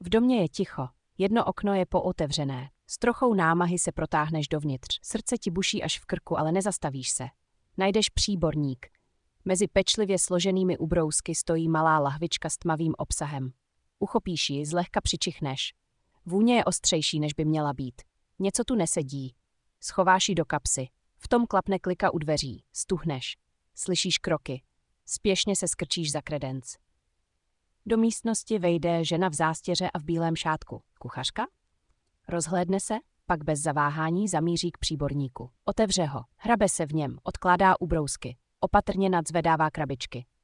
V domě je ticho, jedno okno je pootevřené. S trochou námahy se protáhneš dovnitř. Srdce ti buší až v krku, ale nezastavíš se. Najdeš příborník. Mezi pečlivě složenými ubrousky stojí malá lahvička s tmavým obsahem. Uchopíš ji, zlehka přičichneš. Vůně je ostřejší, než by měla být. Něco tu nesedí. Schováš ji do kapsy. V tom klapne klika u dveří. Stuhneš. Slyšíš kroky. Spěšně se skrčíš za kredenc. Do místnosti vejde žena v zástěře a v bílém šátku. Kuchařka? Rozhlédne se, pak bez zaváhání zamíří k příborníku. Otevře ho, hrabe se v něm, odkládá ubrousky. Opatrně nadzvedává krabičky.